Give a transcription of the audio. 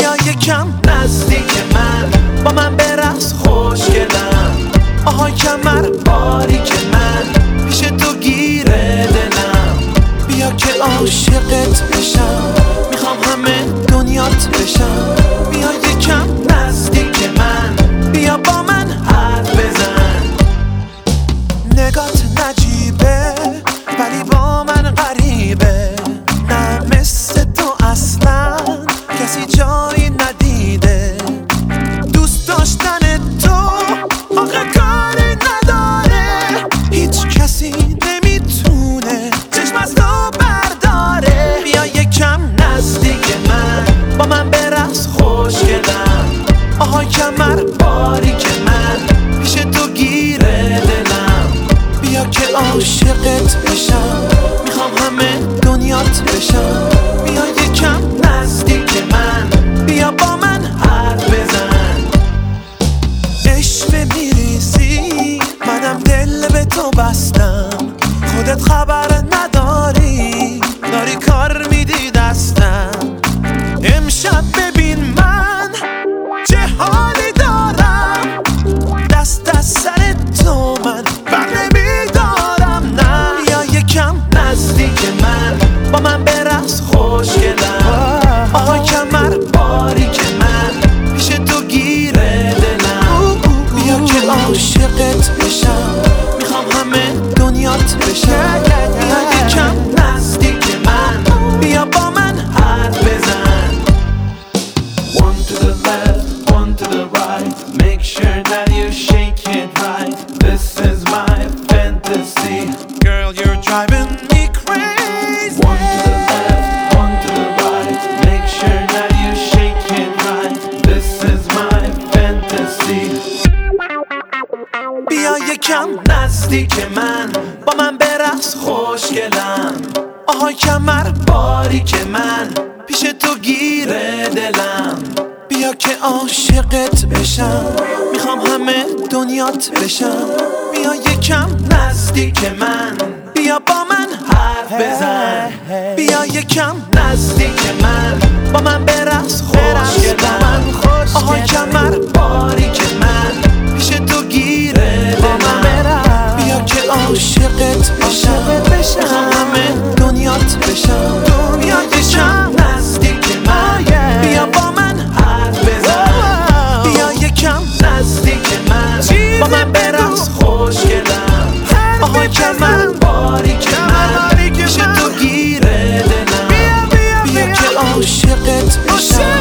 بیا یکم نزدیک من، با من برقص خوشگلم. آهای کمر باریک من، پیش تو گیره دلم. بیا که عاشقت بشم، میخوام همه دنیات بشم. بیا یکم نزدیک من، بیا با من حرف بزن. نگات نجیبه ولی با من غریبه، نه مثل تو اصلا کسی جایی ندیده. دوست داشتن تو آخه کاری نداره، هیچ کسی نمیتونه چشم از تو برداره. بیا یکم نزدیک من، با من برقص خوشگلم. آهای کمر باریک من، پیش تو گیره دلم. بیا که عاشقت بشم، میخوام همه دنیات بشم. بیا یکم نزدیک من، بیا با من حرف بزن. عشق میریزی منم دل به تو بستم، خودت خبر نداری داری کار میدی دستم. امشب ببین من چه حالی دارم، دست از سر تو من بر نمیدارم. نه بیا یکم نزدیک من، با من برقص خوشگلم. آهای کمر باریک من، پیش تو گیره دلم. بیا که عاشقت بشم، میخوام همه دنیات بشم. بیا یکم نزدیک من، بیا با من حرف بزن. One to the left, one to the right. Make sure that you shake it right. This is my fantasy. Girl, you're driving me crazy. One to the left, one to the right. Make sure that you shake it right. This is my fantasy. بیا یکم نزدیک من، با من برقص خوشگلم. آهای کمر باریک من، پیش تو گیره دلم. بیا که عاشقت بشم، میخوام همه دنیات بشم. بیا یکم نزدیک من، بیا با من حرف بزن. بیا یکم نزدیک من، با من برقص خوشگلم. آهای کمر باریک من، پیش تو گیره دلم. بیا که عاشقت بشم، میخوام همه دنیات بشم. بیا یکم نزدیک من، بیا با من حرف بزن. بیا یکم نزدیک من، با من برقص خوشگلم. آهای کمر باریک من، پیش تو گیره دلم. بیا که عاشقت بشم،